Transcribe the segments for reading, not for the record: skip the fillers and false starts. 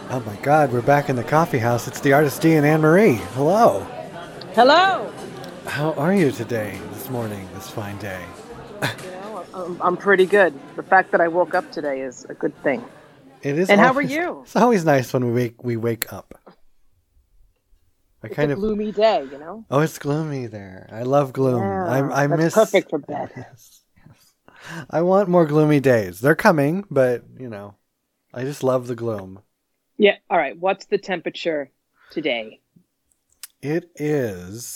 Oh my God, we're back in the coffee house. It's the artist D and Anne Marie. Hello. Hello. How are you today, this morning, this fine day? I'm pretty good. The fact that I woke up today is a good thing. It is. And how are you? It's always nice when we wake up. It's a gloomy day, Oh, it's gloomy there. I love gloom. Yeah, I that's miss. perfect for bed. Yes. I want more gloomy days. They're coming, but I just love the gloom. Yeah. All right. What's the temperature today? It is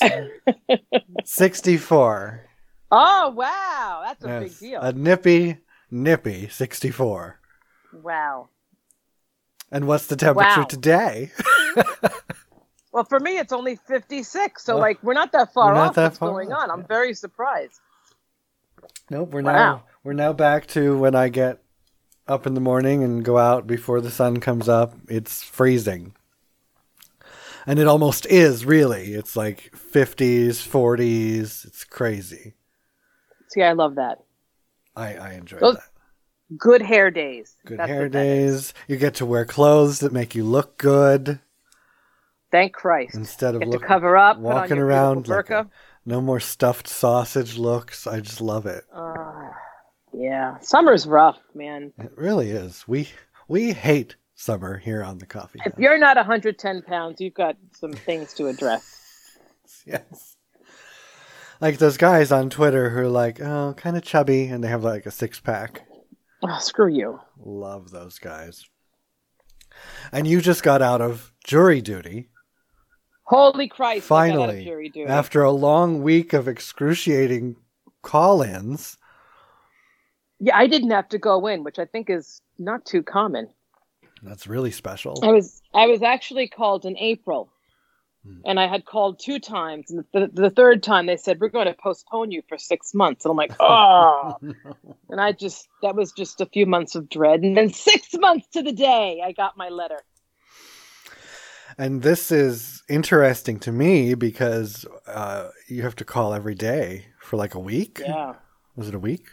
64. Oh, wow. That's a big deal. A nippy 64. Wow. And what's the temperature today? Well, for me, it's only 56. So, we're not that far off what's going on. I'm very surprised. Nope. We're now back to when I get up in the morning and go out before the sun comes up. It's freezing. And it almost is, really. It's like 50s, 40s. It's crazy. See, I love that. I enjoy that. Good hair days. Good hair days. You get to wear clothes that make you look good. Thank Christ. Instead of to cover up, walking around like no more stuffed sausage looks. I just love it. Yeah. Summer's rough, man. It really is. We hate summer here on the coffee house. If you're not 110 pounds, you've got some things to address. Yes. Like those guys on Twitter who are like, oh, kind of chubby, and they have like a 6-pack. Oh, screw you. Love those guys. And you just got out of jury duty. Holy Christ. Finally, I got out of jury duty. After a long week of excruciating call-ins. Yeah, I didn't have to go in, which I think is not too common. That's really special. I was actually called in April, and I had called 2 times, and the third time they said, we're going to postpone you for 6 months. And I'm like, oh. No. And that was just a few months of dread. And then 6 months to the day, I got my letter. And this is interesting to me because you have to call every day for like a week. Yeah. Was it a week?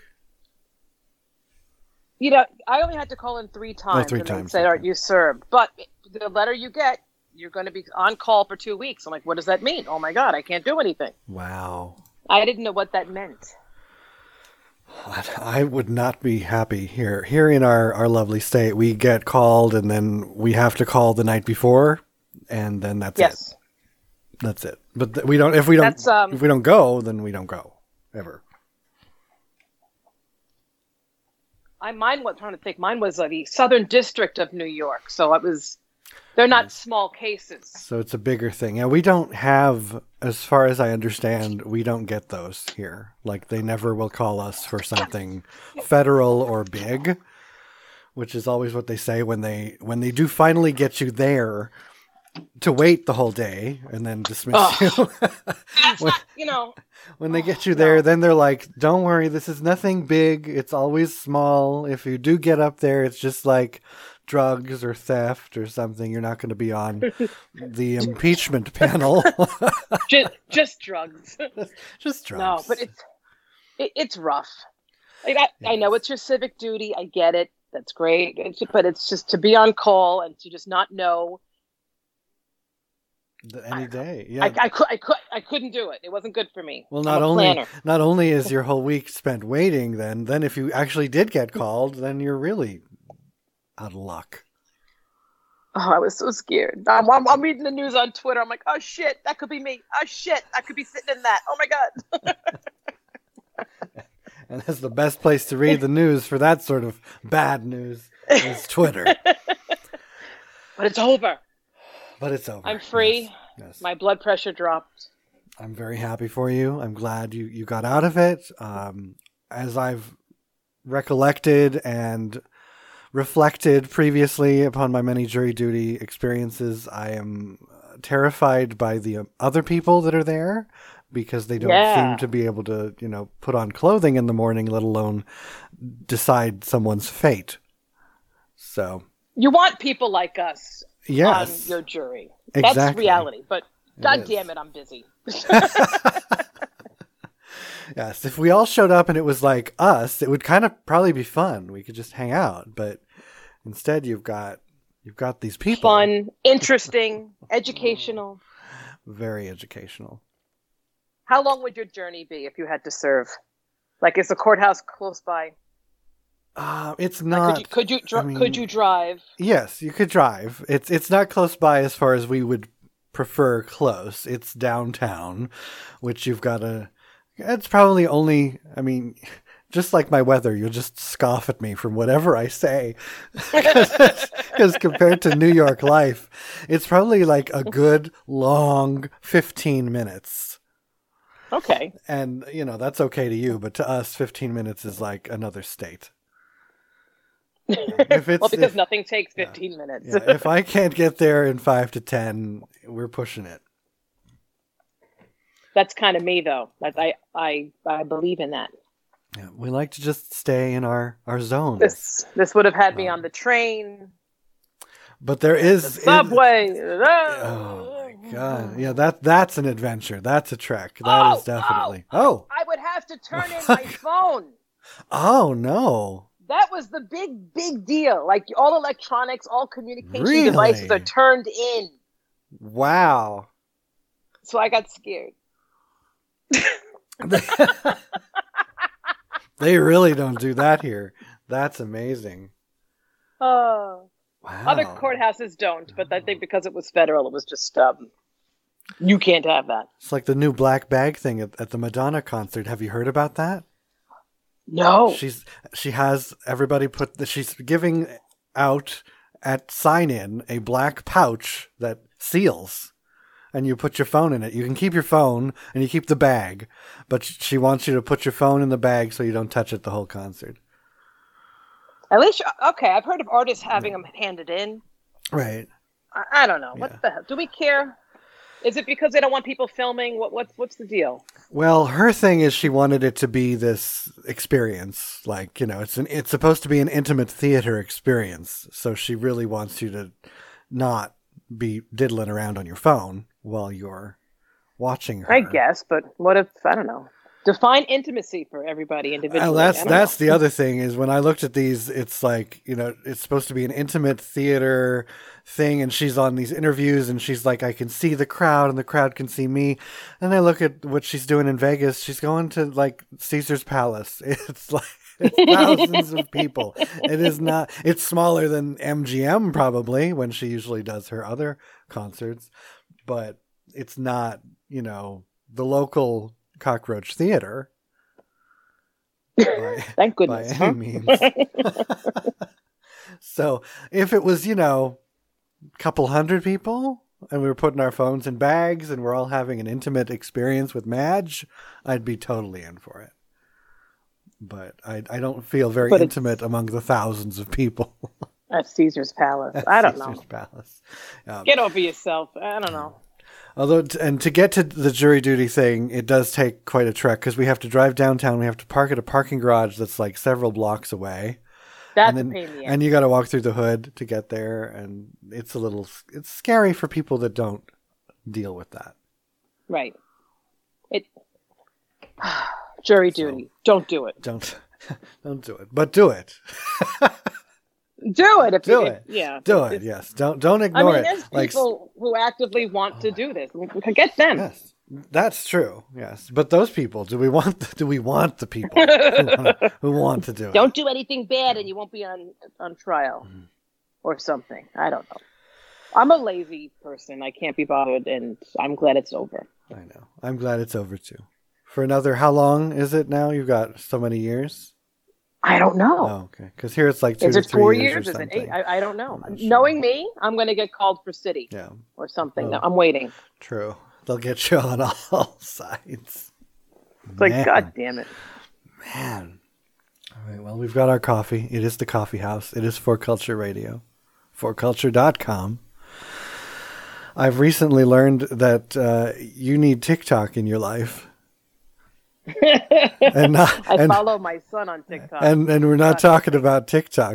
I only had to call in 3 times. Oh, 3 times. And they said, all right, you served. But the letter you get, you're going to be on call for 2 weeks. I'm like, what does that mean? Oh, my God, I can't do anything. Wow. I didn't know what that meant. I would not be happy here. Here in our lovely state, we get called and then we have to call the night before. And then that's it. That's it. But we don't. If we don't go, then we don't go ever. Mine was the Southern District of New York, so they're not small cases. So it's a bigger thing. Yeah, we don't have, as far as I understand, we don't get those here. Like they never will call us for something federal or big, which is always what they say when they do finally get you there. To wait the whole day and then dismiss you. When they get you there, then they're like, don't worry, this is nothing big. It's always small. If you do get up there, it's just like drugs or theft or something. You're not going to be on the impeachment panel. just drugs. Just drugs. No, but it's rough. I know it's your civic duty. I get it. That's great. But it's just to be on call and to just not know. Any day, yeah. I couldn't do it. It wasn't good for me. Well, not only is your whole week spent waiting, then if you actually did get called, then you're really out of luck. Oh, I was so scared. I'm reading the news on Twitter. I'm like, oh shit, that could be me. Oh shit, I could be sitting in that. Oh my God. And that's the best place to read the news for that sort of bad news is Twitter. But it's over. But it's over. I'm free. Yes. My blood pressure dropped. I'm very happy for you. I'm glad you got out of it. As I've recollected and reflected previously upon my many jury duty experiences, I am terrified by the other people that are there because they don't seem to be able to, put on clothing in the morning, let alone decide someone's fate. So you want people like us. Yes. On your jury. Exactly. That's reality. But God damn it, I'm busy. Yes. If we all showed up and it was like us, it would kind of probably be fun. We could just hang out. But instead you've got You've got these people. Fun, interesting, educational. Very educational. How long would your journey be if you had to serve? Like, is the courthouse close by? It's not. Like, could you drive? Yes, you could drive. It's not close by as far as we would prefer close. It's downtown, which you've got to. It's probably only. I mean, just like my weather, you'll just scoff at me from whatever I say, because compared to New York life, it's probably like a good long 15 minutes. Okay. And that's okay to you, but to us, 15 minutes is like another state. Because nothing takes 15 minutes. Yeah, if I can't get there in 5 to 10, we're pushing it. That's kind of me, though. I believe in that. Yeah, we like to just stay in our zone. This would have had me on the train. But there is the subway. Oh my god! Yeah, that's an adventure. That's a trek. That is definitely. Oh, I would have to turn in my phone. Oh no! That was the big deal. Like, all electronics, all communication devices are turned in. Wow. So I got scared. They really don't do that here. That's amazing. Oh. Wow. Other courthouses don't, but I think because it was federal, it was just, you can't have that. It's like the new black bag thing at the Madonna concert. Have you heard about that? No. She has everybody she's giving out at sign-in a black pouch that seals, and you put your phone in it. You can keep your phone and you keep the bag, but she wants you to put your phone in the bag so you don't touch it the whole concert. At least, okay, I've heard of artists having them handed in. Right. I don't know. What the hell? Do we care? Is it because they don't want people filming? What's the deal? Well, her thing is she wanted it to be this experience. Like, it's supposed to be an intimate theater experience. So she really wants you to not be diddling around on your phone while you're watching her. I guess, but what if, I don't know. Define intimacy for everybody individually. Well, that's the other thing is when I looked at these, it's like, it's supposed to be an intimate theater thing. And she's on these interviews and she's like, I can see the crowd and the crowd can see me. And I look at what she's doing in Vegas. She's going to like Caesar's Palace. It's like thousands of people. It is not, it's smaller than MGM probably when she usually does her other concerts, but it's not, the local Cockroach Theater. Thank goodness. By any means. So if it was, a couple hundred people and we were putting our phones in bags and we're all having an intimate experience with Madge, I'd be totally in for it. But I don't feel very intimate among the thousands of people. At Caesar's Palace. I don't know. Caesar's Palace. Get over yourself. I don't know. Although, and to get to the jury duty thing, it does take quite a trek because we have to drive downtown. We have to park at a parking garage that's like several blocks away. That's a pain in the ass. And you got to walk through the hood to get there. And it's scary for people that don't deal with that. Right. Jury duty. Don't do it. Don't do it. But do it. Do it. Do it. Yes. Don't ignore it. There's people who actively want to do this. Get them. Yes, that's true. Yes, but those people, do we want the people who want to do it? Don't do anything bad, and you won't be on trial or something. I don't know. I'm a lazy person. I can't be bothered, and I'm glad it's over. I know. I'm glad it's over too. For another, how long is it now? You've got so many years. I don't know. Oh, okay. Because here it's like 2 to 3 years. Is it 4 years? Is it 8? I don't know. Sure. Knowing me, I'm going to get called for city. Yeah. Or something. Oh. No, I'm waiting. True. They'll get you on all sides. It's like, God damn it. Man. All right. Well, we've got our coffee. It is the coffee house. It is For Culture Radio. ForCulture.com. I've recently learned that you need TikTok in your life. I follow my son on TikTok. And we're not talking about TikTok.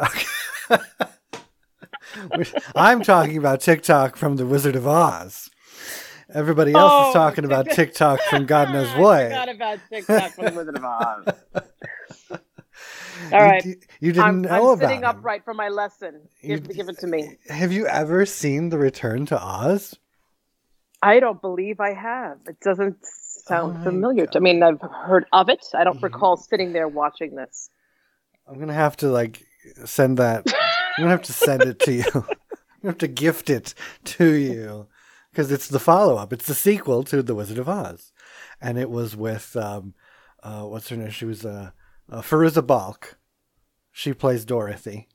I'm talking about TikTok from The Wizard of Oz. Everybody else is talking about TikTok from God knows what. I forgot about TikTok from The Wizard of Oz. All right. You didn't know I'm about sitting him. upright for my lesson. Give it to me. Have you ever seen The Return to Oz? I don't believe I have. It doesn't sound familiar. I mean, I've heard of it. I don't recall sitting there watching this. I'm gonna have to send that. I'm gonna have to send it to you. I'm gonna have to gift it to you because it's the follow-up. It's the sequel to The Wizard of Oz, and it was with what's her name? She was Fairuza Balk. She plays Dorothy,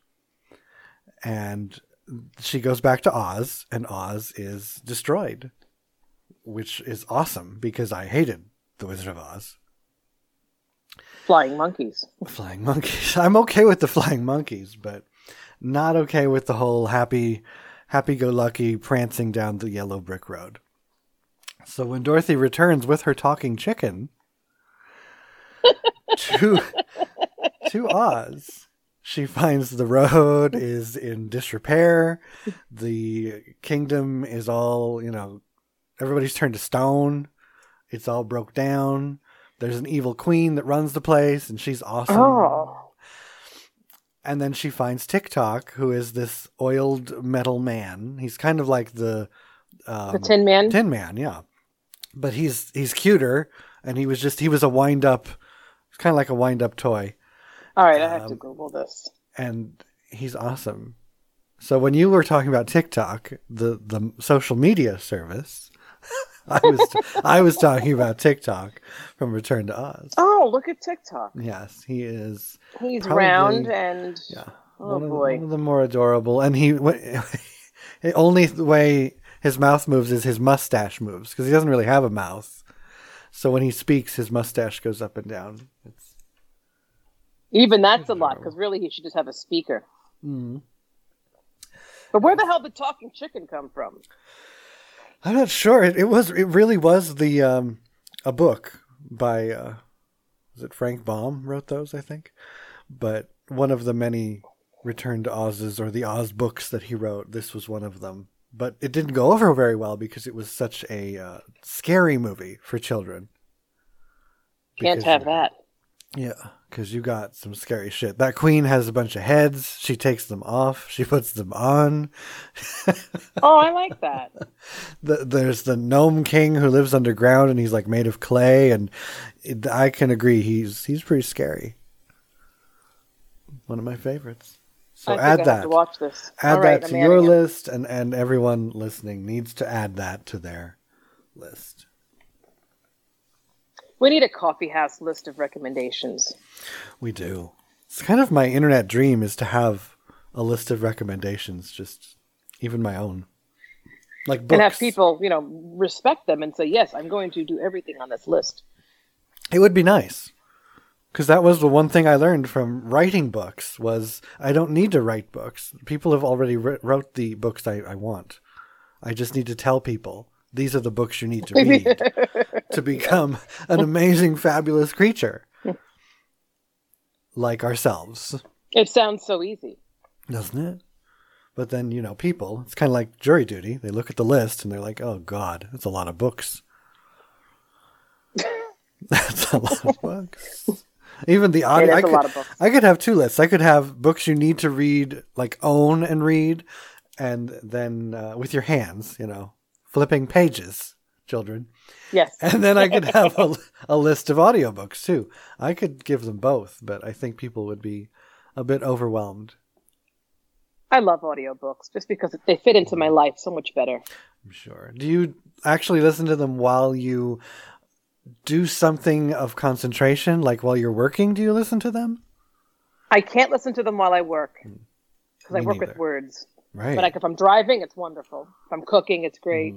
and she goes back to Oz, and Oz is destroyed, which is awesome because I hated The Wizard of Oz. Flying monkeys. Flying monkeys. I'm okay with the flying monkeys, but not okay with the whole happy-go-lucky prancing down the yellow brick road. So when Dorothy returns with her talking chicken to Oz, she finds the road is in disrepair. The kingdom is all, everybody's turned to stone. It's all broke down. There's an evil queen that runs the place, and she's awesome. Oh. And then she finds TikTok, who is this oiled metal man. He's kind of like the Tin Man? Tin Man, yeah. But he's cuter, and he was a wind-up, kind of like a wind-up toy. All right, I have to Google this. And he's awesome. So when you were talking about TikTok, the social media service, I was talking about TikTok from Return to Oz. Oh, look at TikTok. Yes, he is. He's probably, round and one of the more adorable. And the only way his mouth moves is his mustache moves because he doesn't really have a mouth. So when he speaks, his mustache goes up and down. Even that's a lot because really he should just have a speaker. Mm. But where the hell did talking chicken come from? I'm not sure. It really was a book by was it Frank Baum wrote those, I think. But one of the many Return to Oz's or the Oz books that he wrote, this was one of them. But it didn't go over very well because it was such a scary movie for children. Can't have that. Yeah, because you got some scary shit. That queen has a bunch of heads. She takes them off. She puts them on. Oh, I like that. There's the gnome king who lives underground, and he's like made of clay. And I can agree, he's pretty scary. One of my favorites. So I have to watch this. Add that to your list, and everyone listening needs to add that to their list. We need a coffee house list of recommendations. We do. It's kind of my internet dream is to have a list of recommendations, just even my own. Like books. And have people, respect them and say, yes, I'm going to do everything on this list. It would be nice. Because that was the one thing I learned from writing books was I don't need to write books. People have already wrote the books I want. I just need to tell people. These are the books you need to read to become an amazing, fabulous creature like ourselves. It sounds so easy. Doesn't it? But then, people, it's kind of like jury duty. They look at the list and they're like, oh, God, that's a lot of books. That's a lot of books. Even the audio. A lot of books. I could have two lists. I could have books you need to read, like own and read, and then with your hands, flipping pages, children. Yes. And then I could have a list of audiobooks too. I could give them both, but I think people would be a bit overwhelmed. I love audiobooks just because they fit into my life so much better. I'm sure. Do you actually listen to them while you do something of concentration? Like while you're working, do you listen to them? I can't listen to them while I work because I work with words. Right. But if I'm driving, it's wonderful. If I'm cooking, it's great.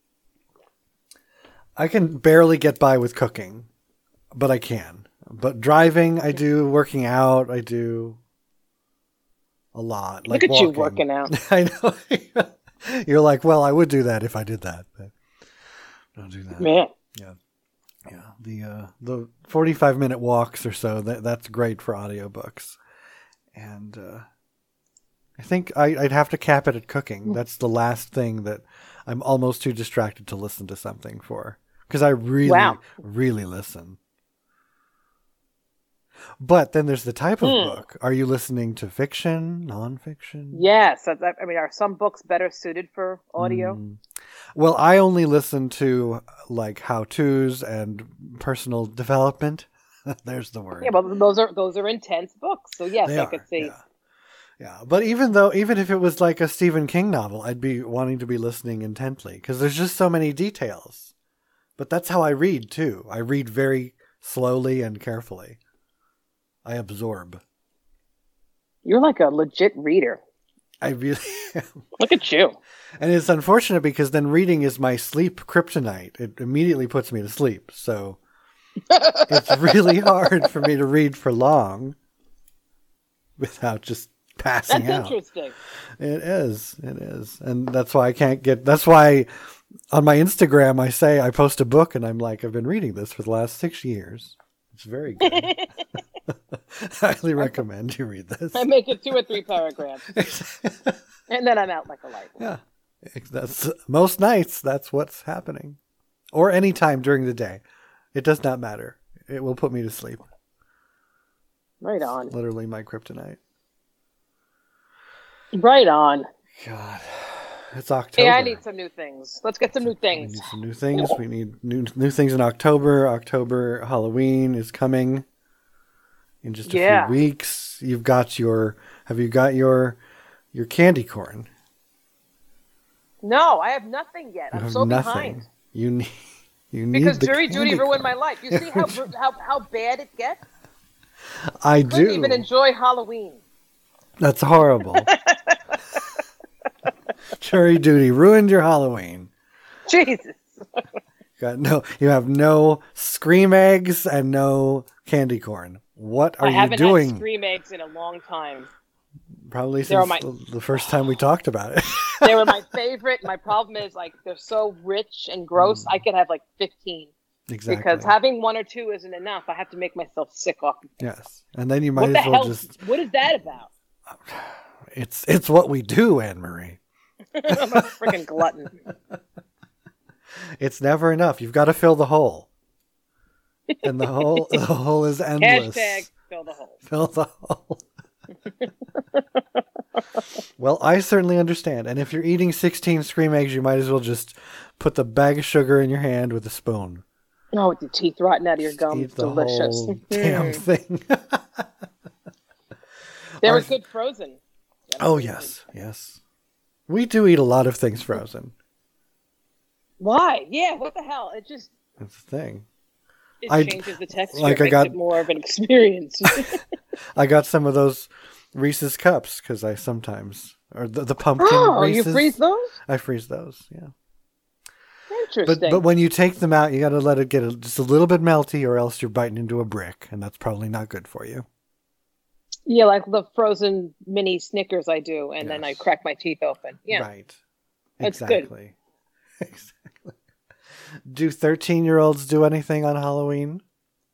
I can barely get by with cooking, but I can. But driving, I do. Working out, I do a lot. Look at walking. You working out. I know. You're like, well, I would do that if I did that, but I don't do that. Man. Yeah. Yeah. The 45-minute walks or so, that's great for audiobooks. And I think I'd have to cap it at cooking. That's the last thing that I'm almost too distracted to listen to something for. Because I really, really listen. But then there's the type of book. Are you listening to fiction, nonfiction? Yes. I mean, are some books better suited for audio? Well, I only listen to like how-tos and personal development. There's the word. Yeah, but those are intense books. So yes, I could see. Yeah. But even if it was like a Stephen King novel, I'd be wanting to be listening intently because there's just so many details. But that's how I read too. I read very slowly and carefully. I absorb. You're like a legit reader. I really am. Look at you. And it's unfortunate because then reading is my sleep kryptonite. It immediately puts me to sleep. So it's really hard for me to read for long without just passing out. That's interesting. It is. And that's why that's why on my Instagram I say I post a book and I'm like, I've been reading this for the last 6 years. It's very good. Highly recommend you read this. I make it 2 or 3 paragraphs. And then I'm out like a light. Yeah. That's most nights that's what's happening. Or any time during the day. It does not matter. It will put me to sleep. Right on. Literally my kryptonite. Right on. God. It's October. Hey, I need some new things. Let's get some new things. We need some new things. We need new things in October. October Halloween is coming in just a few weeks. Have you got your candy corn? No, I have nothing yet. I'm so behind. You need because the jury duty ruined corn. my life. You see how bad it gets? I couldn't do. even enjoy Halloween. That's horrible. Jury duty ruined your Halloween. Jesus. You have no Scream eggs and no candy corn. What are you doing? I haven't had Scream eggs in a long time. Probably since the first time we talked about it. They were my favorite. My problem is like they're so rich and gross. I could have like 15. Exactly. Because having 1 or 2 isn't enough. I have to make myself sick off. Yes, and then you might as well What is that about? It's what we do, Anne Marie. I'm a freaking glutton. It's never enough. You've got to fill the hole, and the hole is endless. Hashtag fill the hole. Fill the hole. Well, I certainly understand. And if you're eating 16 Scream eggs, you might as well just put the bag of sugar in your hand with a spoon. Oh, with your teeth rotting out of your gums. Eat the Delicious. whole damn thing. They were good frozen. Oh, yes. We do eat a lot of things frozen. Why? Yeah, what the hell? It just... That's the thing. It changes the texture. It makes it more of an experience. I got some of those Reese's cups because I sometimes... Or the pumpkin Reese's. You freeze those? I freeze those, yeah. Interesting. But when you take them out, you got to let it get just a little bit melty or else you're biting into a brick, and that's probably not good for you. Yeah, like the frozen mini Snickers I do, and then I crack my teeth open. Yeah. Right. Exactly. Exactly. Do 13-year-olds do anything on Halloween?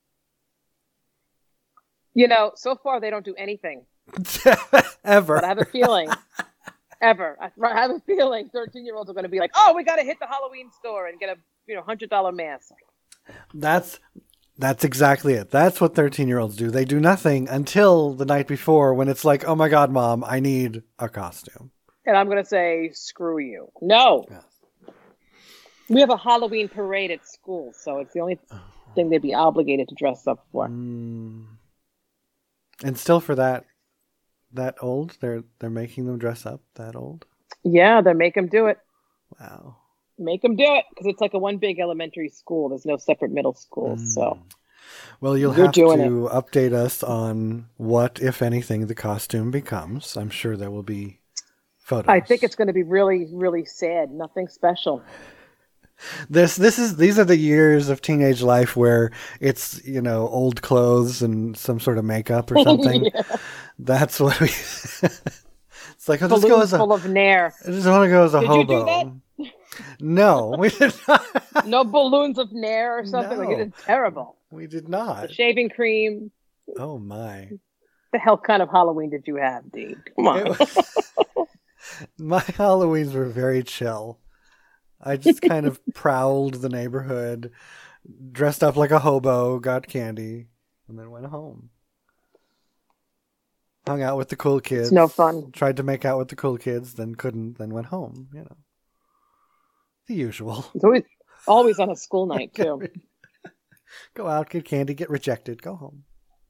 So far they don't do anything. Ever. But I have a feeling. Ever. I have a feeling 13-year-olds are going to be like, oh, we got to hit the Halloween store and get a $100 mask. That's exactly it. That's what 13-year-olds do. They do nothing until the night before when it's like, oh my God, Mom, I need a costume. And I'm going to say, screw you. No. Yes. We have a Halloween parade at school, so it's the only thing they'd be obligated to dress up for. And still for that old? They're making them dress up that old? Yeah, they make them do it. Wow. Make them do it because it's like a one big elementary school. There's no separate middle schools. So, well, you'll have to update us on what, if anything, the costume becomes. I'm sure there will be photos. I think it's going to be really, really sad. Nothing special. These are the years of teenage life where it's old clothes and some sort of makeup or something. Yeah. That's what we. It's like I'll just go as full of nair. I just want to go as a hobo. Did you do that? No, we did not. No balloons of nair or something. No, like it is terrible. We did not. The shaving cream. Oh my! The hell kind of Halloween did you have, Dean? Come on. My Halloweens were very chill. I just kind of prowled the neighborhood, dressed up like a hobo, got candy, and then went home. hung out with the cool kids. It's no fun. Tried to make out with the cool kids, then couldn't, then went home. You know, the usual. It's always on a school night too. Go out, get candy, get rejected, go home.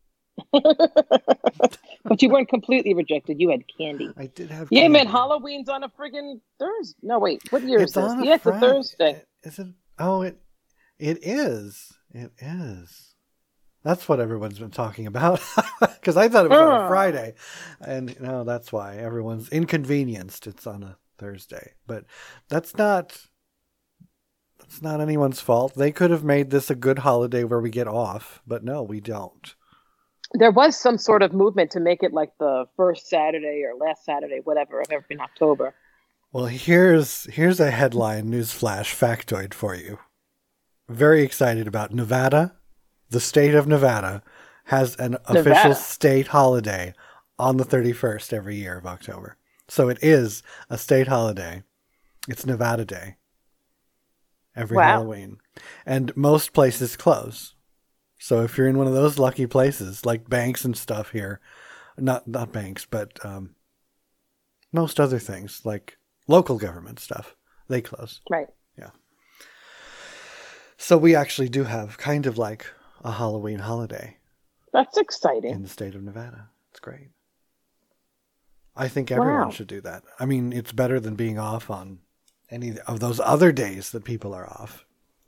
But you weren't completely rejected. You had candy. I did have. Yeah, candy. man. Halloween's on a friggin' Thursday. No, wait. What year It's is this? on Yeah, it's a Friday. Thursday. Is it? Oh, it is. It is. That's what everyone's been talking about. Because I thought it was on a Friday. And no, that's why everyone's inconvenienced. It's on a Thursday. But that's not anyone's fault. They could have made this a good holiday where we get off. But no, we don't. There was some sort of movement to make it like the first Saturday or last Saturday, whatever, of every October. Well, here's a headline newsflash factoid for you. Very excited about Nevada. The state of Nevada has an official state holiday on the 31st every year of October. So it is a state holiday. It's Nevada Day. Every Halloween. And most places close. So if you're in one of those lucky places, like banks and stuff here, not banks, but most other things, like local government stuff, they close. Right. Yeah. So we actually do have kind of like a Halloween holiday. That's exciting. In the state of Nevada. It's great. I think everyone should do that. I mean, it's better than being off on any of those other days that people are off.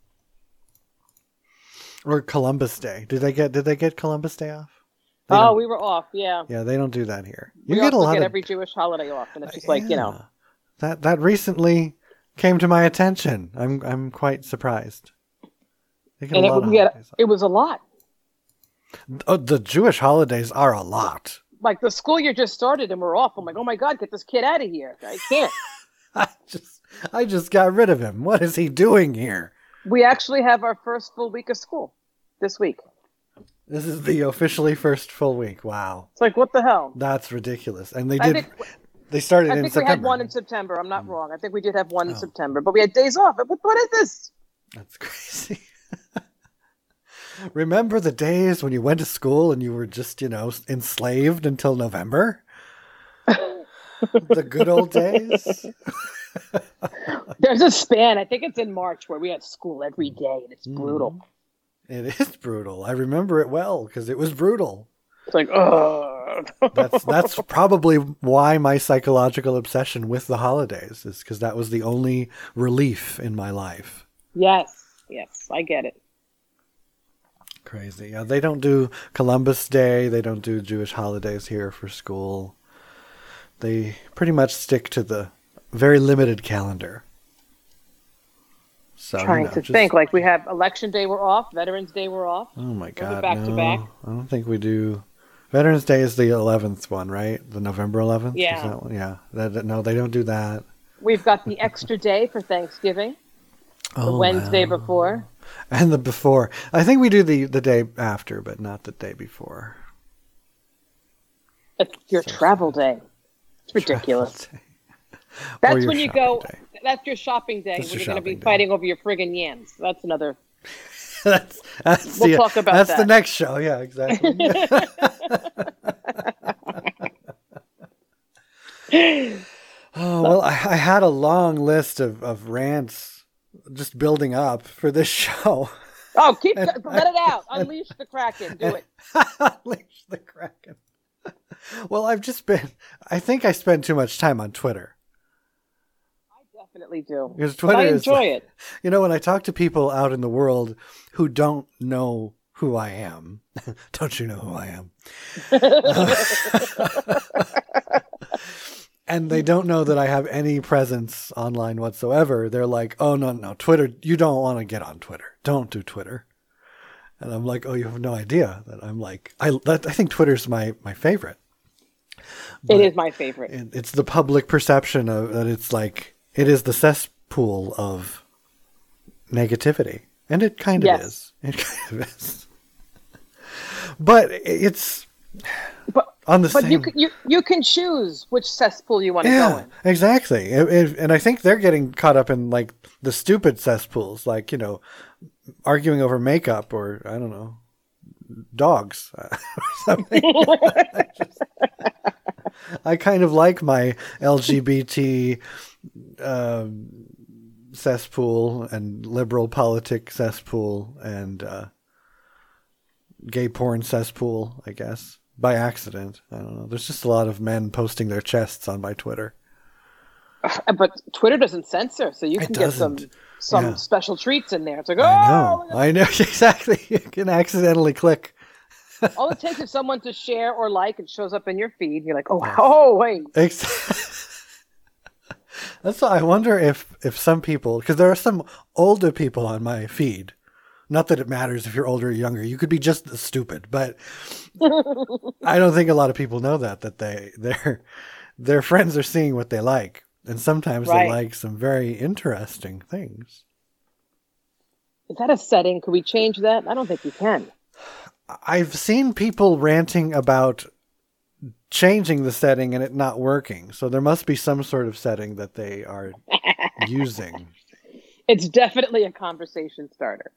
Or Columbus Day. Did they get Columbus Day off? We were off. Yeah. Yeah, they don't do that here. You get a lot of every Jewish holiday off, and it's just like, you know. That recently came to my attention. I'm quite surprised. And it was a lot. Oh, the Jewish holidays are a lot. Like the school year just started and we're off. I'm like, oh my God, get this kid out of here. I can't. I just got rid of him. What is he doing here? We actually have our first full week of school this week. This is the officially first full week. Wow. It's like, what the hell? That's ridiculous. And they started in September. I think we had one in September. I'm not wrong. I think we did have one in September, but we had days off. What is this? That's crazy. Remember the days when you went to school and you were just, enslaved until November? The good old days? There's a span, I think it's in March, where we had school every day, and it's brutal. It is brutal. I remember it well, because it was brutal. It's like, ugh. That's probably why my psychological obsession with the holidays is because that was the only relief in my life. Yes, I get it. Crazy. Yeah, they don't do Columbus Day. They don't do Jewish holidays here for school. They pretty much stick to the very limited calendar. So, trying to think. Like we have Election Day we're off. Veterans Day we're off. Oh my God, back to back. I don't think we do. Veterans Day is the 11th one, right? The November 11th? Yeah. Is that one? Yeah. No, they don't do that. We've got the extra day for Thanksgiving. The Wednesday before. And the before. I think we do the day after, but not the day before. It's your travel day. It's ridiculous. That's when you go. Day. That's your shopping day. When you're going to be fighting over your friggin' yams. That's another. We'll talk about that. That's the next show. Yeah, exactly. Oh, well, I had a long list of rants just building up for this show. Oh, let it out. Unleash the Kraken. Do it. Unleash the Kraken. Well, I think I spend too much time on Twitter. I definitely do. Because Twitter I enjoy it. When I talk to people out in the world who don't know who I am, don't you know who I am? And they don't know that I have any presence online whatsoever. They're like, oh, no, Twitter, you don't want to get on Twitter. Don't do Twitter. And I'm like, oh, you have no idea that I'm like, I think Twitter's my favorite. But it is my favorite. It's the public perception of that it's like, it is the cesspool of negativity. And it kind of is. It kind of is. But it's... on the same... you can choose which cesspool you want to go in. Exactly. And I think they're getting caught up in like the stupid cesspools, like, arguing over makeup or, I don't know, dogs or something. I kind of like my LGBT cesspool and liberal politics cesspool and gay porn cesspool, I guess, by accident. I don't know. There's just a lot of men posting their chests on my Twitter. But Twitter doesn't censor, so you can get some special treats in there. It's like, I know exactly. You can accidentally click. All it takes is someone to share or like, it shows up in your feed. You're like, oh, wait. That's why I wonder if some people, because there are some older people on my feed. Not that it matters if you're older or younger. You could be just as stupid, but I don't think a lot of people know that their friends are seeing what they like. And sometimes they like some very interesting things. Is that a setting? Could we change that? I don't think you can. I've seen people ranting about changing the setting and it not working. So there must be some sort of setting that they are using. It's definitely a conversation starter.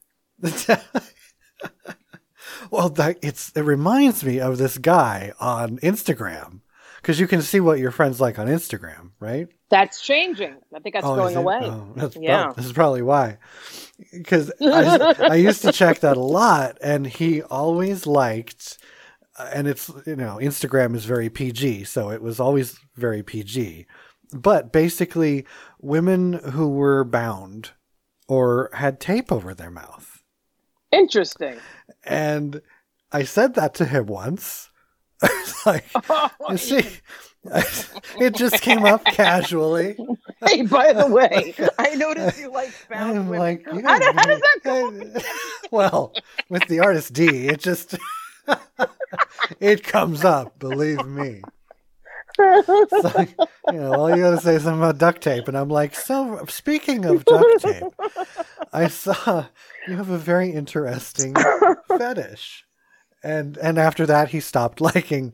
Well, it reminds me of this guy on Instagram. Because you can see what your friends like on Instagram, right? That's changing. I think that's going away. This is probably why. Because I used to check that a lot, and he always liked, and it's, Instagram is very PG, so it was always very PG. But basically, women who were bound or had tape over their mouth. Interesting. And I said that to him once. Like, you see, it just came up casually. Hey, by the way, I noticed you like bound women. Like, how does that go? Well, with the artist D, it just it comes up. Believe me. So, all you gotta say is something about duct tape, and I'm like, so speaking of duct tape, I saw you have a very interesting fetish. And after that, he stopped liking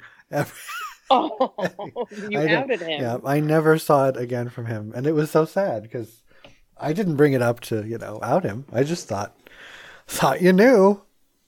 you outed him. Yeah, I never saw it again from him. And it was so sad because I didn't bring it up to, out him. I just thought you knew.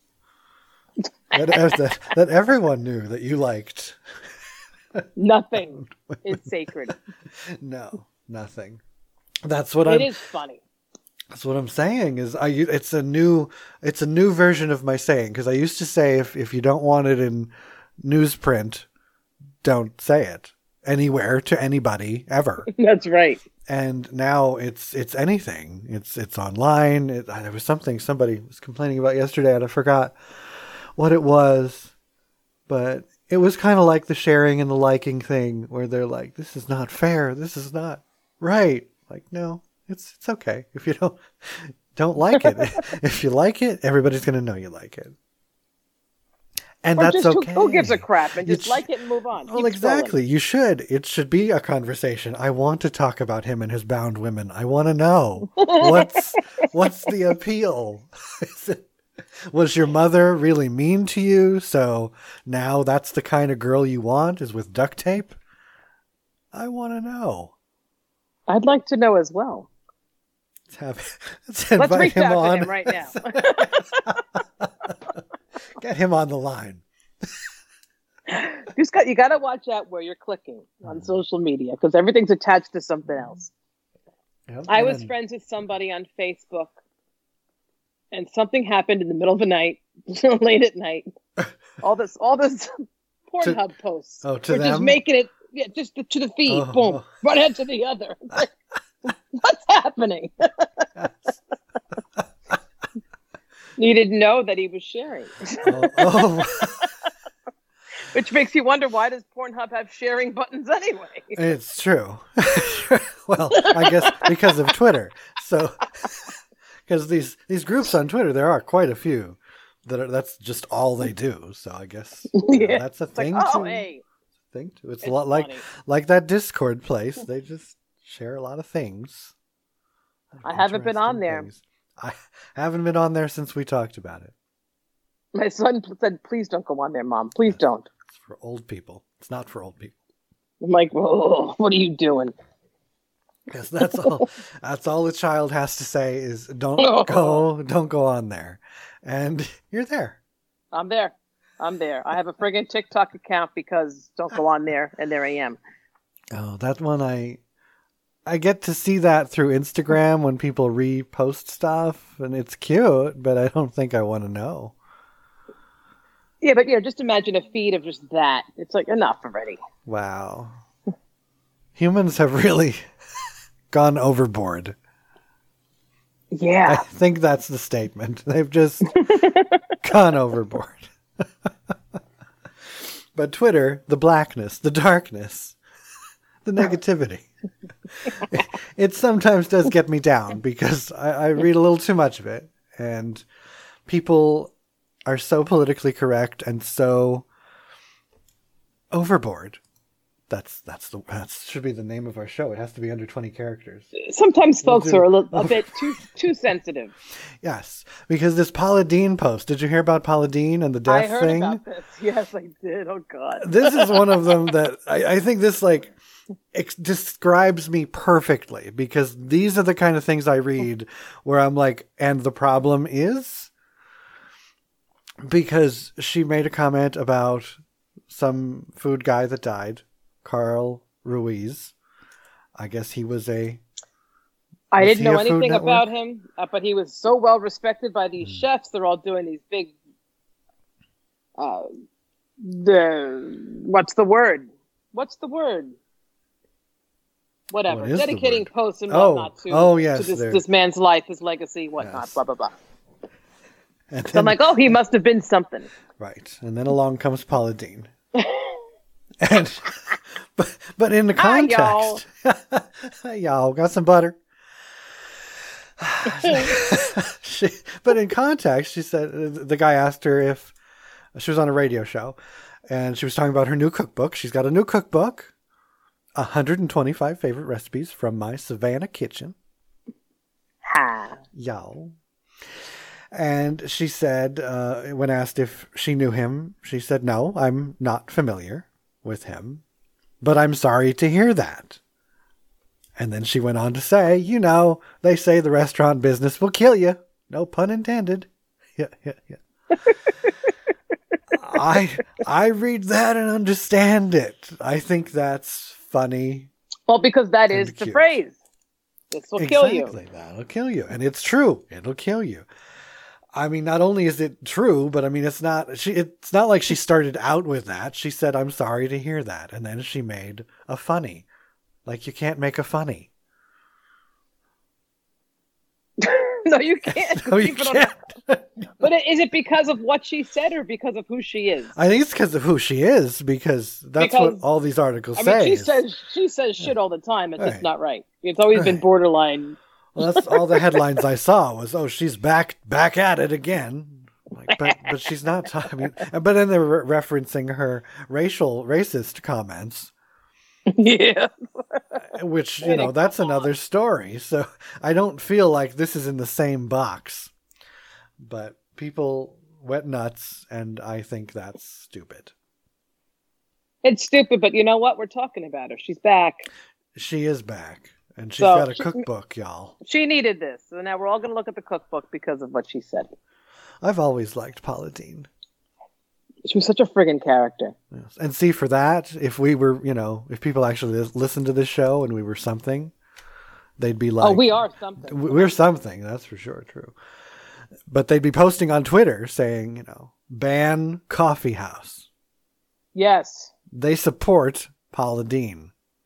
that everyone knew that you liked. Nothing is sacred. No, nothing. That's what It is funny. That's what I'm saying is it's a new version of my saying, because I used to say if you don't want it in newsprint, don't say it anywhere to anybody ever. That's right. And now it's anything. It's online. There was something somebody was complaining about yesterday, and I forgot what it was, but it was kind of like the sharing and the liking thing, where they're like, "This is not fair. This is not right." Like, no. It's okay if you don't like it. If you like it, everybody's going to know you like it, and or that's just okay. Who gives a crap and just like it and move on? Well, exactly. You should. It should be a conversation. I want to talk about him and his bound women. I want to know what's the appeal. Was your mother really mean to you? So now that's the kind of girl you want, is with duct tape? I want to know. I'd like to know as well. Let's invite him on to him right now. Get him on the line. You got to watch out where you're clicking on social media, because everything's attached to something else. Yep, I was friends with somebody on Facebook, and something happened in the middle of the night, late at night. All this Pornhub posts. Oh, to We're them? just making it, just to the feed. Boom, one head to the other. What's happening? You didn't know that he was sharing. Which makes you wonder, why does Pornhub have sharing buttons anyway? It's true. Well, I guess because of Twitter. So, because these groups on Twitter, there are quite a few that's just all they do. So I guess that's a thing too. Hey. Thing too. It's a lot like that Discord place. They just share a lot of things. I haven't been on there. I haven't been on there since we talked about it. My son said, "Please don't go on there, Mom. Please don't." It's for old people. It's not for old people. I'm like, "Oh, what are you doing?" Yes, that's all. That's all a child has to say is, "Don't go on there," and you're there. I'm there. I'm there. I have a friggin' TikTok account because don't go on there, and there I am. Oh, that one I get to see that through Instagram when people repost stuff, and it's cute, but I don't think I want to know. Yeah, but just imagine a feed of just that. It's like enough already. Wow. Humans have really gone overboard. Yeah. I think that's the statement. They've just gone overboard. But Twitter, the blackness, the darkness, the negativity. It sometimes does get me down because I read a little too much of it. And people are so politically correct and so overboard. That should be the name of our show. It has to be under 20 characters. Sometimes folks are a bit too sensitive. Yes, because this Paula Deen post. Did you hear about Paula Deen and the death thing? I heard about this. Yes, I did. Oh God. This is one of them that I think this describes me perfectly, because these are the kind of things I read where I'm like, and the problem is, because she made a comment about some food guy that died. Carl Ruiz. I guess he was I didn't know anything about him, but he was so well respected by these chefs. They're all doing these big, what's the word? Whatever. Dedicating posts and whatnot to this man's life, his legacy, whatnot, yes. Blah, blah, blah. And so I'm like, oh, he must have been something. Right. And then along comes Paula Deen. And but in the context, hi, y'all, got some butter. But in context, she said, the guy asked her if she was on a radio show, and she was talking about her new cookbook. She's got a new cookbook, 125 favorite recipes from my Savannah kitchen. Ha, y'all. And she said, when asked if she knew him, she said, no, I'm not familiar with him, but I'm sorry to hear that. And then she went on to say, they say the restaurant business will kill you. No pun intended. Yeah. I read that and understand it. I think that's funny. Well, because that is the phrase. This will kill you. Exactly, that'll kill you. And it's true. It'll kill you. I mean, not only is it true, but I mean, it's not like she started out with that. She said, I'm sorry to hear that. And then she made a funny. Like, you can't make a funny. No, you can't. No, you can't. But is it because of what she said or because of who she is? I think it's because of who she is, because what all these articles say. I mean, she says shit all the time. It's just not right. It's always been borderline. Well, that's all the headlines I saw was, oh, she's back at it again. Like, but she's not talking. But then they're referencing her racist comments. Yeah. Which, that's another story. So I don't feel like this is in the same box. But people went nuts, and I think that's stupid. It's stupid, but you know what? We're talking about her. She's back. She is back. And she's got a cookbook, y'all. She needed this. So now we're all going to look at the cookbook because of what she said. I've always liked Paula Deen. She was such a friggin' character. Yes. And see, for that, if we were, if people actually listened to this show and we were something, they'd be like... Oh, we are something. We're something. That's for sure true. But they'd be posting on Twitter saying, ban Coffee House. Yes. They support Paula Deen.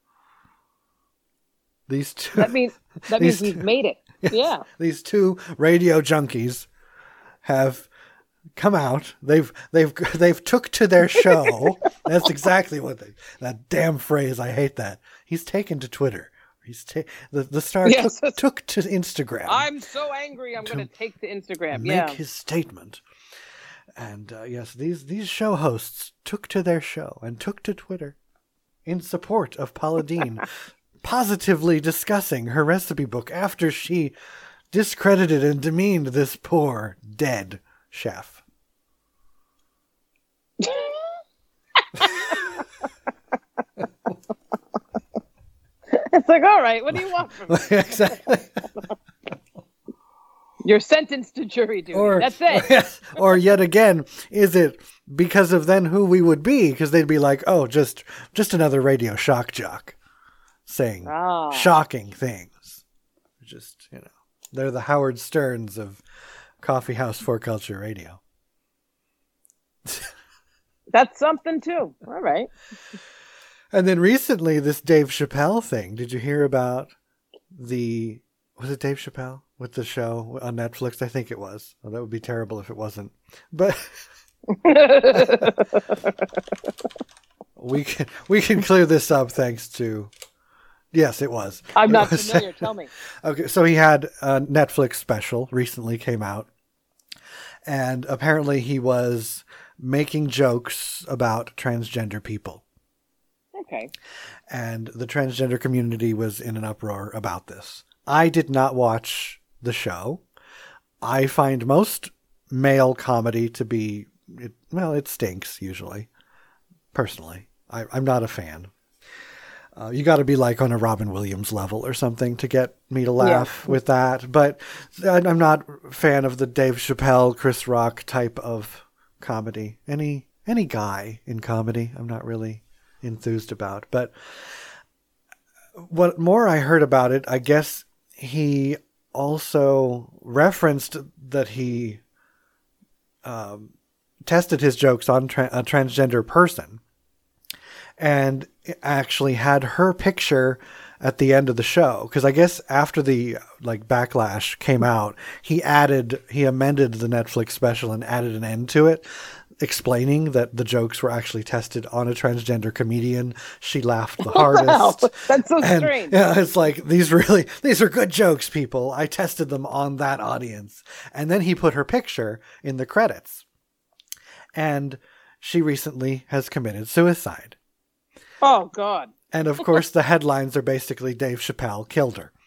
These two. That means we've made it. Yes, yeah. These two radio junkies have come out. They've took to their show. That's exactly what that damn phrase. I hate that. He's taken to Twitter. The star took to Instagram. I'm so angry. I'm going to take to Instagram. Make his statement. And yes, these show hosts took to their show and took to Twitter in support of Paula Deen. Positively discussing her recipe book after she discredited and demeaned this poor, dead chef. It's like, all right, what do you want from me? Exactly. You're sentenced to jury duty. That's it. Or yet again, is it because of then who we would be, because they'd be like, oh, just another radio shock jock saying shocking things. Just, they're the Howard Sterns of Coffee House for Culture Radio. That's something too. All right. And then recently, this Dave Chappelle thing. Did you hear about was it Dave Chappelle with the show on Netflix? I think it was. Well, that would be terrible if it wasn't. But we can clear this up thanks to. Yes, it was. I'm not familiar. Tell me. Okay, so he had a Netflix special recently came out, and apparently he was making jokes about transgender people. Okay. And the transgender community was in an uproar about this. I did not watch the show. I find most male comedy to be, it stinks usually. Personally, I'm not a fan. You got to be like on a Robin Williams level or something to get me to laugh with that. But I'm not a fan of the Dave Chappelle, Chris Rock type of comedy. Any guy in comedy, I'm not really enthused about. But what more I heard about it, I guess he also referenced that he tested his jokes on a transgender person and actually had her picture at the end of the show. Because I guess after the backlash came out, he amended the Netflix special and added an end to it, explaining that the jokes were actually tested on a transgender comedian. She laughed the hardest. Wow, that's so strange. Yeah, it's like, these are good jokes, people. I tested them on that audience. And then he put her picture in the credits. And she recently has committed suicide. Oh, God. And of course, the headlines are basically Dave Chappelle killed her.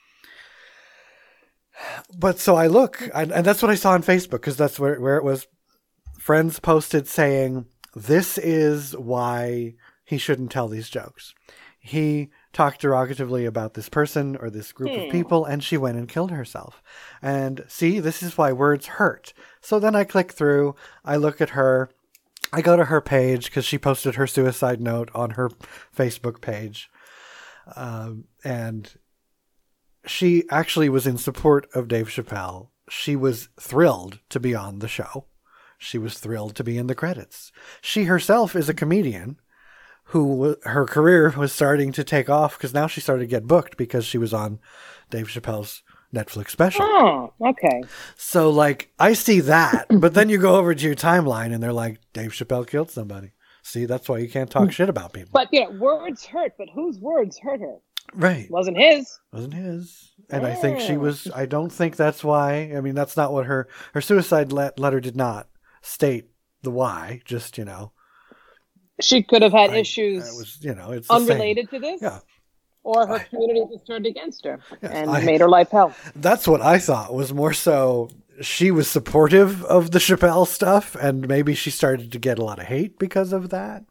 But so I look, and that's what I saw on Facebook, because that's where it was. Friends posted saying, this is why he shouldn't tell these jokes. He talked derogatively about this person or this group of people, and she went and killed herself. And see, this is why words hurt. So then I click through, I look at her, I go to her page because she posted her suicide note on her Facebook page. And she actually was in support of Dave Chappelle. She was thrilled to be on the show. She was thrilled to be in the credits. She herself is a comedian who her career was starting to take off because now she started to get booked because she was on Dave Chappelle's Netflix special. Oh, okay. So I see that, but then you go over to your timeline and they're like, Dave Chappelle killed somebody. See, that's why you can't talk shit about people. But words hurt, but whose words hurt her? Right. Wasn't his. And I think I don't think that's why. I mean, that's not what her suicide letter did not state the why, just, She could have had issues it's unrelated to this. Yeah. Or her community just turned against her and made her life hell. That's what I thought was more so she was supportive of the Chappelle stuff, and maybe she started to get a lot of hate because of that.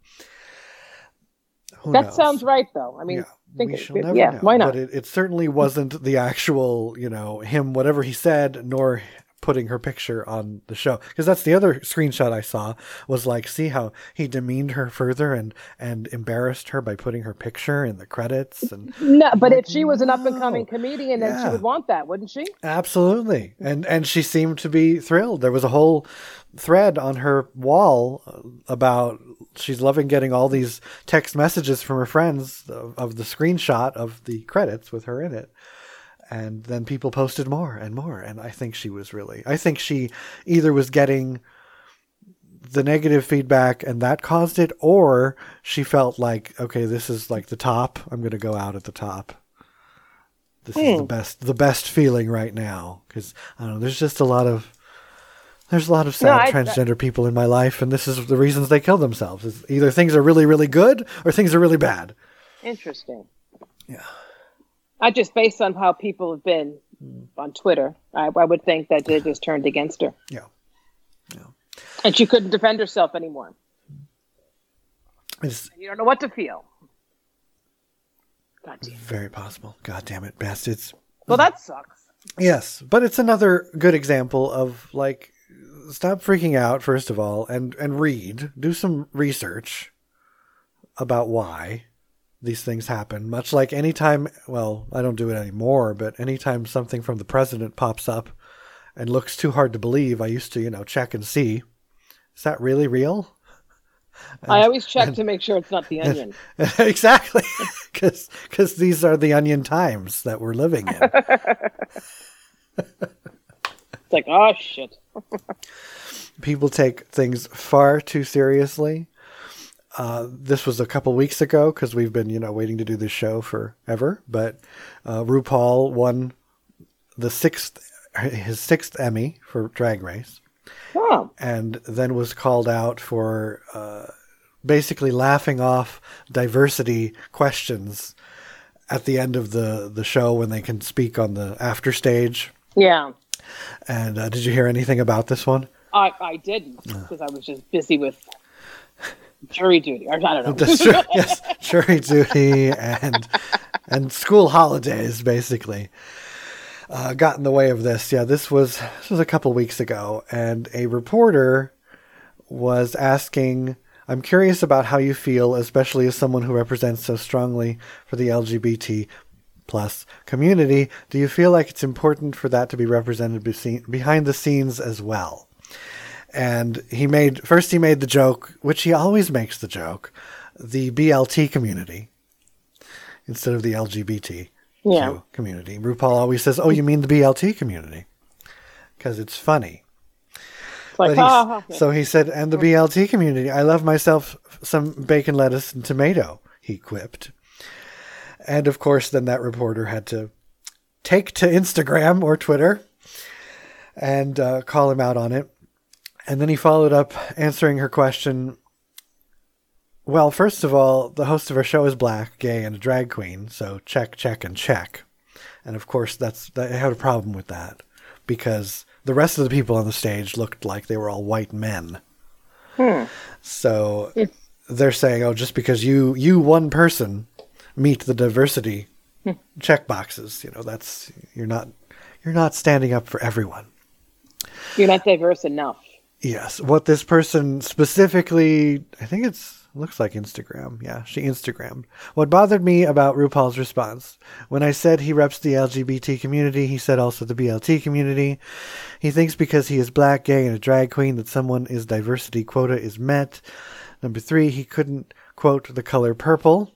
Who knows? Sounds right, though. I mean, we shall never know. Why not? But it certainly wasn't the actual, him, whatever he said, nor putting her picture on the show. Because that's the other screenshot I saw was see how he demeaned her further and embarrassed her by putting her picture in the credits. And no, but if she was an up-and-coming comedian, then she would want that, wouldn't she? Absolutely. And she seemed to be thrilled. There was a whole thread on her wall about she's loving getting all these text messages from her friends of the screenshot of the credits with her in it. And then people posted more and more. And I think she either was getting the negative feedback and that caused it, or she felt like, okay, this is the top. I'm going to go out at the top. This is the best feeling right now. Cause I don't know, there's a lot of sad transgender people in my life. And this is the reasons they kill themselves. It's either things are really, really good or things are really bad. Interesting. Yeah. I just, based on how people have been on Twitter, I would think that they just turned against her. Yeah. And she couldn't defend herself anymore. You don't know what to feel. God damn it. Very possible. God damn it, bastards. Well, that sucks. Yes, but it's another good example of stop freaking out, first of all, and do some research about why these things happen. Much like anytime, well, I don't do it anymore, but anytime something from the president pops up and looks too hard to believe, I used to, check and see, is that really real? I always check to make sure it's not the Onion. Exactly, because these are the Onion times that we're living in. It's like, oh, shit. People take things far too seriously. This was a couple weeks ago because we've been, waiting to do this show forever. But RuPaul won his sixth Emmy for Drag Race. Oh. And then was called out for basically laughing off diversity questions at the end of the show when they can speak on the after stage. Yeah. And did you hear anything about this one? I didn't, because I was just busy with jury duty. Or I don't know. Yes, jury duty and school holidays, basically. Got in the way of this. Yeah, this was a couple weeks ago, and a reporter was asking, I'm curious about how you feel, especially as someone who represents so strongly for the LGBT plus community. Do you feel like it's important for that to be represented behind the scenes as well? And he made the joke, which he always makes the joke, the BLT community instead of the LGBT community. RuPaul always says, "Oh, you mean the BLT community?" Because it's funny. So he said, "And the BLT community, I love myself some bacon, lettuce, and tomato," he quipped. And of course, then that reporter had to take to Instagram or Twitter and call him out on it. And then he followed up answering her question. Well, first of all, the host of our show is black, gay, and a drag queen, so check, check, and check. And of course, I had a problem with that because the rest of the people on the stage looked like they were all white men. So they're saying, oh, just because you one person meet the diversity check boxes, you're not standing up for everyone. You're not diverse enough. Yes. What this person specifically, I think looks like Instagram. Yeah, she Instagrammed. What bothered me about RuPaul's response, when I said he reps the LGBT community, he said also the BLT community. He thinks because he is black, gay, and a drag queen that someone's diversity quota is met. Number 3, he couldn't quote the color purple.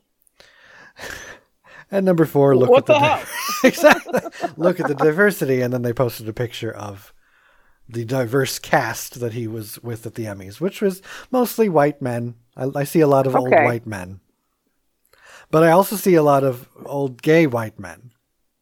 And number 4, look at the hell? Exactly. Look at the diversity, and then they posted a picture of the diverse cast that he was with at the Emmys, which was mostly white men. I see a lot of old white men. But I also see a lot of old gay white men.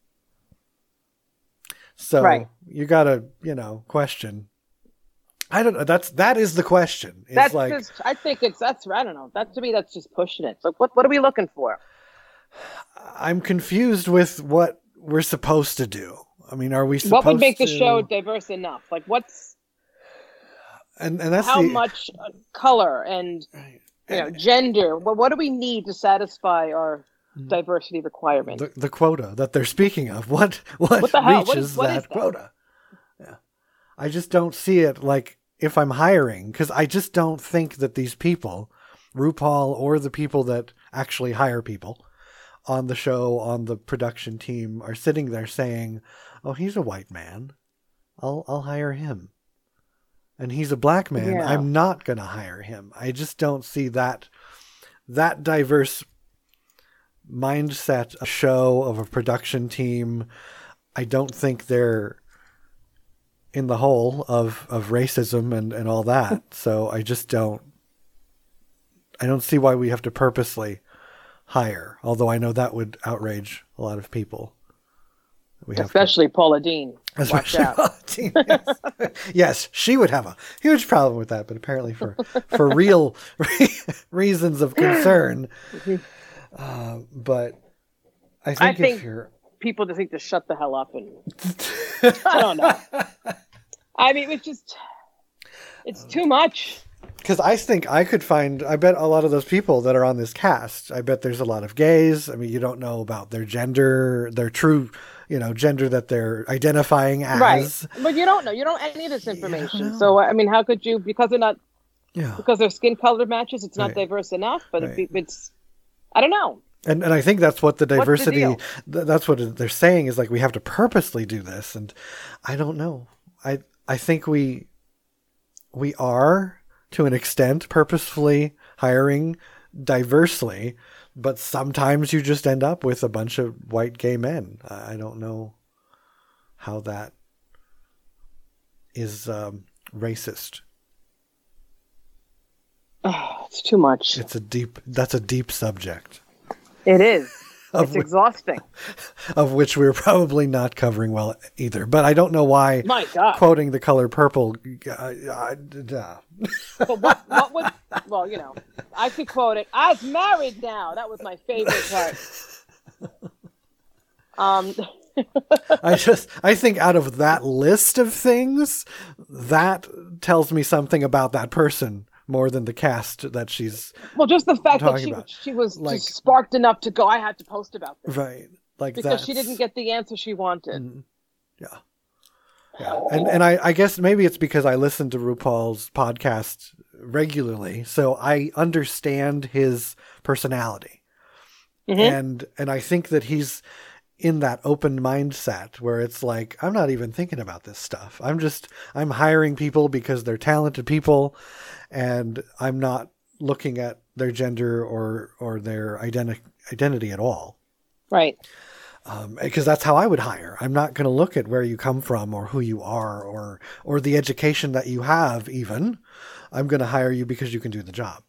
So you gotta, question. I don't know. That is the question. It's that's like, just, I think I don't know. That to me, that's just pushing it. So what are we looking for? I'm confused with what we're supposed to do. I mean, are we supposed to... What would make the show diverse enough? Like, what's... And that's how much color and, gender? What do we need to satisfy our diversity requirement? The quota that they're speaking of. What the hell? Reaches what is that quota? Yeah. I just don't see it like if I'm hiring, because I just don't think that these people, RuPaul or the people that actually hire people on the show, on the production team, are sitting there saying, oh, he's a white man, I'll hire him. And he's a black man, I'm not going to hire him. I just don't see that diverse mindset, a show of a production team. I don't think they're in the hole of racism and all that. So I don't see why we have to purposely hire, although I know that would outrage a lot of people. Especially Paula Deen. Watch out. Paula Deen, yes. Yes, she would have a huge problem with that, but apparently for real reasons of concern. But I think people just need to shut the hell up and I don't know. I mean, it's too much. Because I think I bet a lot of those people that are on this cast, I bet there's a lot of gays. I mean, you don't know about their gender, their true, gender that they're identifying as. Right. But you don't know. You don't any of this information. So, I mean, how could you, because they're not, because their skin color matches, it's not diverse enough, but it's, I don't know. And I think that's what the diversity, that's what they're saying is like, we have to purposely do this. And I don't know. I think we are, to an extent, purposefully hiring diversely, but sometimes you just end up with a bunch of white gay men. I don't know how that is racist. Oh, it's too much. That's a deep subject. It is. It's exhausting. Of which we're probably not covering well either. But I don't know why. My God. Quoting the color purple. But what would? Well, I could quote it. "I'm married now." That was my favorite part. I think out of that list of things, that tells me something about that person more than the cast that she's just the fact that she was just sparked enough to go, I had to post about this. Right. Because she didn't get the answer she wanted. Yeah. And I guess maybe it's because I listen to RuPaul's podcast regularly, so I understand his personality. Mm-hmm. And I think that he's in that open mindset where it's like, I'm not even thinking about this stuff. I'm hiring people because they're talented people, and I'm not looking at their gender or their identity at all. Right. Because that's how I would hire. I'm not going to look at where you come from or who you are or the education that you have even. I'm going to hire you because you can do the job.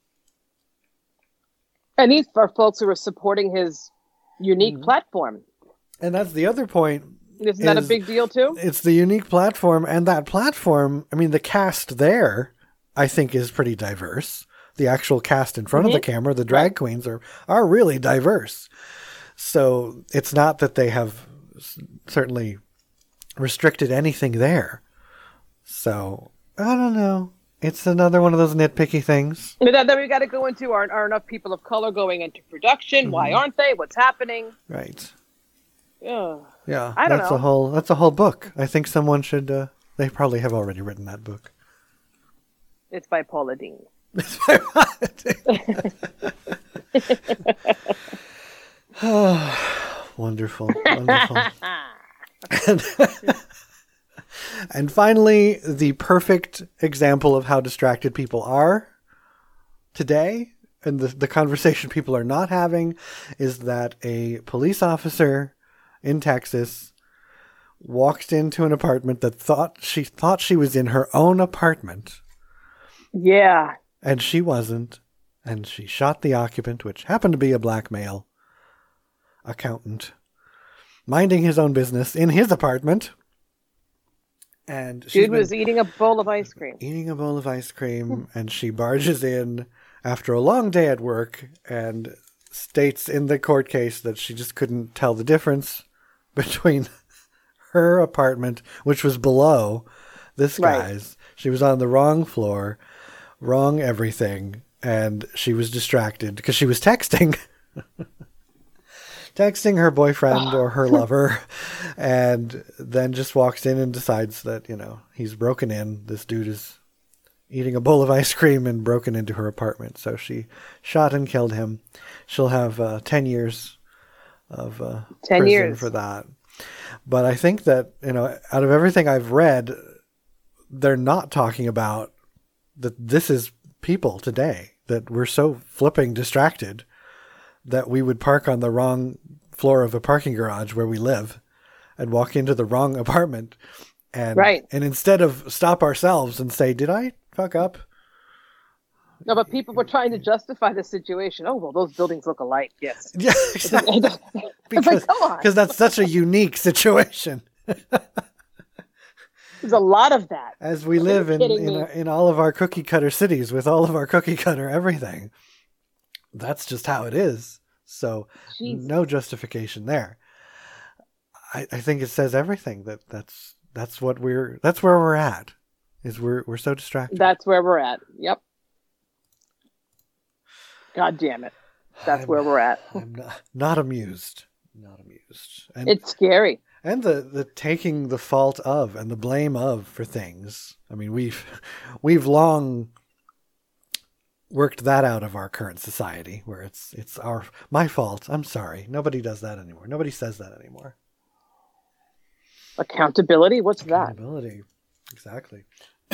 And these are folks who are supporting his unique platform. And that's the other point. Isn't that a big deal too? It's the unique platform, and that platform, I mean, the cast there, I think, is pretty diverse. The actual cast in front of the camera, the drag queens are really diverse. So it's not that they have certainly restricted anything there. So I don't know. It's another one of those nitpicky things. Then we got to go into are enough people of color going into production? Mm-hmm. Why aren't they? What's happening? Right. Yeah. I don't know. That's a whole book. I think someone should. They probably have already written that book. It's by Paula Deen. Oh, wonderful. And finally, the perfect example of how distracted people are today, and the conversation people are not having, is that a police officer in Texas walked into an apartment that thought she was in her own apartment. Yeah. And she wasn't. And she shot the occupant, which happened to be a black male accountant, minding his own business in his apartment. And dude was eating a bowl of ice cream. And she barges in after a long day at work and states in the court case that she just couldn't tell the difference between her apartment, which was below this guy's. She was on the wrong floor, wrong everything, and she was distracted because she was texting her boyfriend or her lover, and then just walks in and decides that, he's broken in. This dude is eating a bowl of ice cream and broken into her apartment. So she shot and killed him. She'll have 10 years of 10 prison years for that. But I think that, out of everything I've read, they're not talking about that this is people today, that we're so flipping distracted that we would park on the wrong floor of a parking garage where we live and walk into the wrong apartment. And instead of stop ourselves and say, did I fuck up? No, but people were trying to justify the situation. Oh, well, those buildings look alike. Yes. Yeah, exactly. Because that's such a unique situation. There's a lot of that. As we live in all of our cookie cutter cities with all of our cookie cutter everything. That's just how it is. So no justification there. I think it says everything that's where we're at. Is we're so distracted. That's where we're at. Yep. God damn it. That's where we're at. I'm not amused. Not amused. And it's scary. And the taking the fault of and the blame of for things. I mean, we've long worked that out of our current society where it's my fault. I'm sorry. Nobody does that anymore. Nobody says that anymore. Accountability? What's Accountability. Exactly.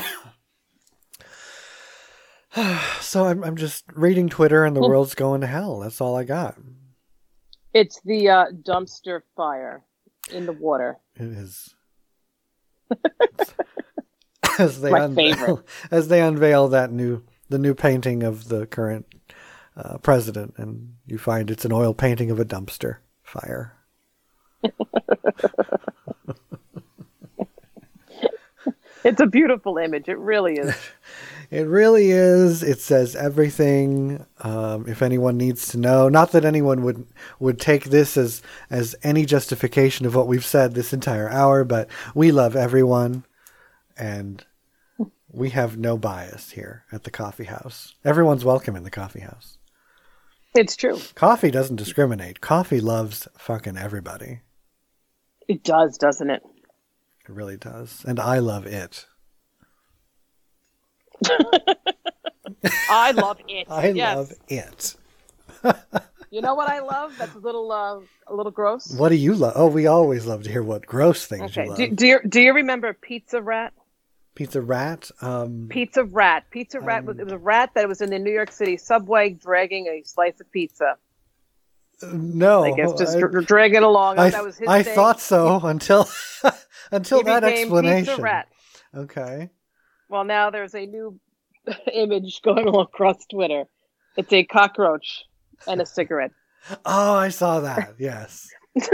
So I'm just reading Twitter and the world's going to hell. That's all I got. It's the dumpster fire in the water. It is. As they unveil the new painting of the current president, and you find it's an oil painting of a dumpster fire. It's a beautiful image. It really is. It really is. It says everything. If anyone needs to know, not that anyone would take this as any justification of what we've said this entire hour, but we love everyone, and we have no bias here at the coffee house. Everyone's welcome in the coffee house. It's true. Coffee doesn't discriminate. Coffee loves fucking everybody. It does, doesn't it? It really does. And I love it. I love it. I love it. You know what I love? That's a little gross. What do you love? Oh, we always love to hear what gross things you love. Do you remember Pizza Rat? Pizza Rat? Pizza Rat. Pizza Rat was a rat that was in the New York City subway dragging a slice of pizza. No. I guess just drag it along. That was his I thing. Thought so until that explanation. Pizza Rat. Okay. Well, now there's a new image going all across Twitter. It's a cockroach and a cigarette. Oh, I saw that. Yes.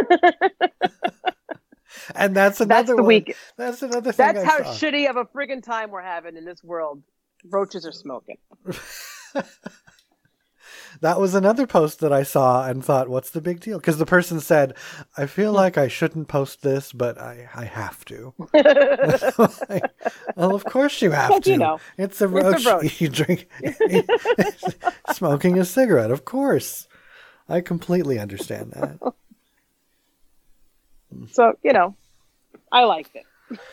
And that's another one. That's another thing. That's how shitty of a friggin' time we're having in this world. Roaches are smoking. That was another post that I saw and thought, what's the big deal? Because the person said, I feel like I shouldn't post this, but I have to. Like, well, of course you have to. You know, it's a roach. You drink. Smoking a cigarette, of course. I completely understand that. So, I liked it.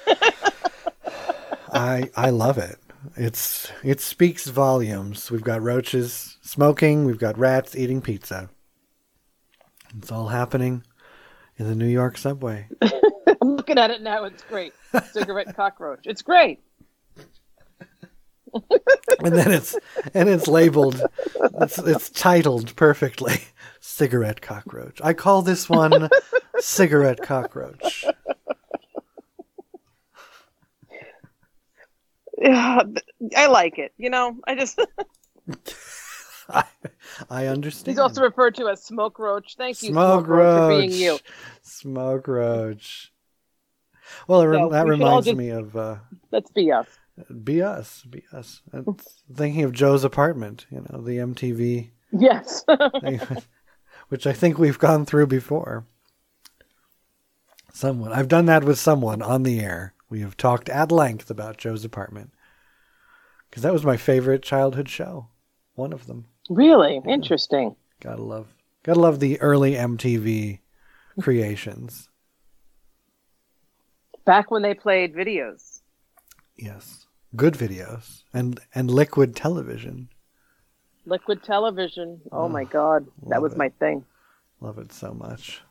I love it. It speaks volumes. We've got roaches smoking. We've got rats eating pizza. It's all happening in the New York subway. I'm looking at it now. It's great. Cigarette cockroach. It's great. And then it's labeled. It's titled perfectly. Cigarette cockroach. I call this one Cigarette Cockroach. Yeah, I like it. I just. I understand. He's also referred to as Smoke Roach. Thank you, Smoke Roach, for being you. Smoke Roach. Well, that reminds me of. Let's be us. Be us. Be us. Thinking of Joe's Apartment, the MTV. Yes. Which I think we've gone through before. I've done that with someone on the air. We have talked at length about Joe's Apartment. Because that was my favorite childhood show. One of them. Really? Yeah. Interesting. Gotta love the early MTV creations. Back when they played videos. Yes. Good videos. And liquid television. Liquid television. Oh my God. That was my thing. Love it so much.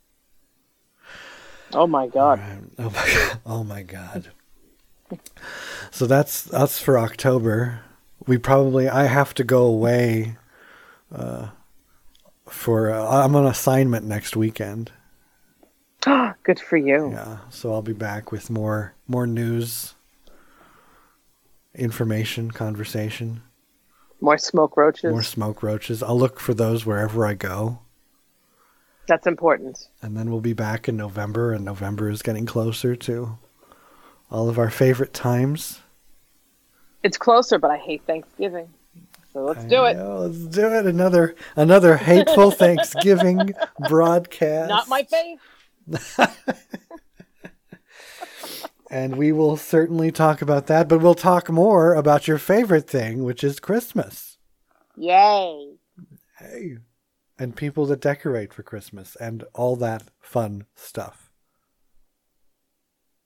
Oh my God. Oh my God. So that's us for October. I have to go away I'm on assignment next weekend. Good for you. Yeah. So I'll be back with more news, information, conversation. More smoke roaches. More smoke roaches. I'll look for those wherever I go. That's important. And then we'll be back in November, and November is getting closer to all of our favorite times. It's closer, but I hate Thanksgiving. So let's do it. Let's do it. Another hateful Thanksgiving broadcast. Not my face. And we will certainly talk about that, but we'll talk more about your favorite thing, which is Christmas. Yay. Hey. And people that decorate for Christmas and all that fun stuff.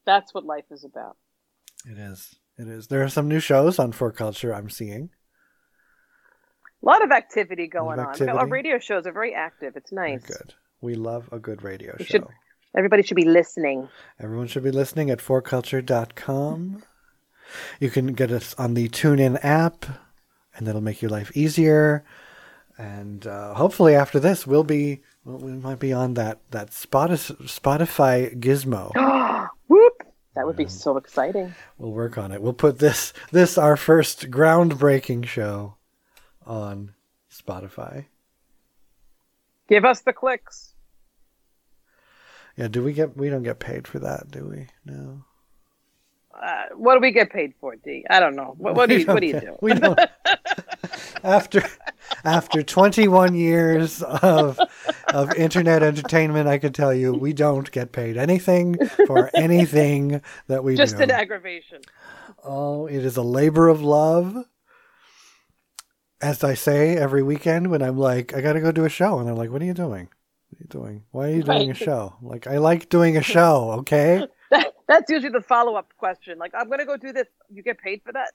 That's what life is about. It is. It is. There are some new shows on For Culture I'm seeing. A lot of activity going activity. on. Our radio shows are very active. It's nice. Very good. We love a good radio show. Everybody should be listening. Everyone should be listening at forculture.com. You can get us on the TuneIn app, and that'll make your life easier. And hopefully after this, we might be on that Spotify gizmo. Whoop! That would be so exciting. We'll work on it. We'll put this our first groundbreaking show on Spotify. Give us the clicks. Yeah, we don't get paid for that, do we? No. What do we get paid for, D? I don't know. What do you do? We don't. After 21 years of internet entertainment, I can tell you we don't get paid anything for anything that we do. Just an aggravation. Oh, it is a labor of love. As I say every weekend when I'm like, I got to go do a show. And I'm like, what are you doing? What are you doing? Why are you doing a show? Like, I like doing a show, okay? That's usually the follow-up question. Like, I'm going to go do this. You get paid for that?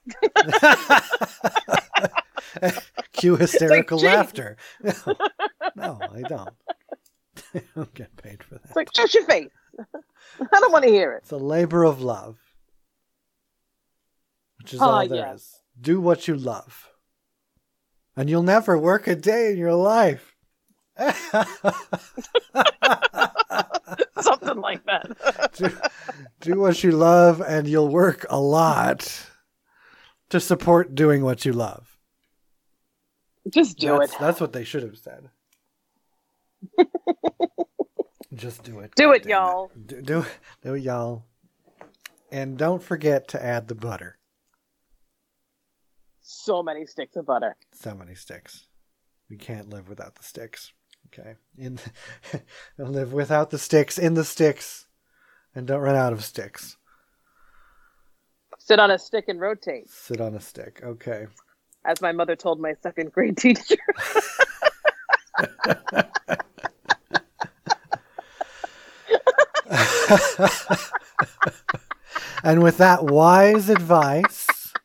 Cue hysterical laughter. No, I don't. I don't get paid for that. It's like, shut your face. I don't want to hear it. It's a labor of love. Which is all there is. Do what you love. And you'll never work a day in your life. Something like that. do what you love, and you'll work a lot to support doing what you love. Just do it. That's what they should have said. Just do it. Do it, y'all. Do it, y'all. And don't forget to add the butter. So many sticks of butter. So many sticks. We can't live without the sticks. Okay. Live without the sticks, in the sticks, and don't run out of sticks. Sit on a stick and rotate. Sit on a stick. Okay. As my mother told my second grade teacher. And with that wise advice,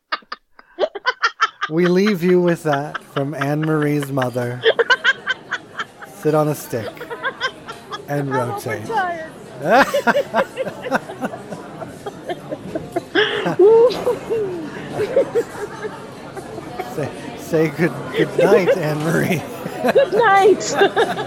we leave you with that from Anne Marie's mother. Sit on a stick and rotate. Say good night, Anne Marie. Good night.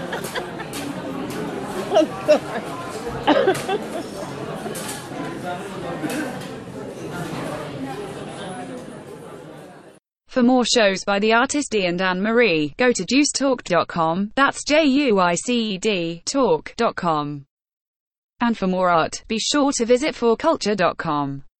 For more shows by the artist D and Anne Marie, go to juicetalk.com, that's JUICED talk.com. And for more art, be sure to visit forculture.com.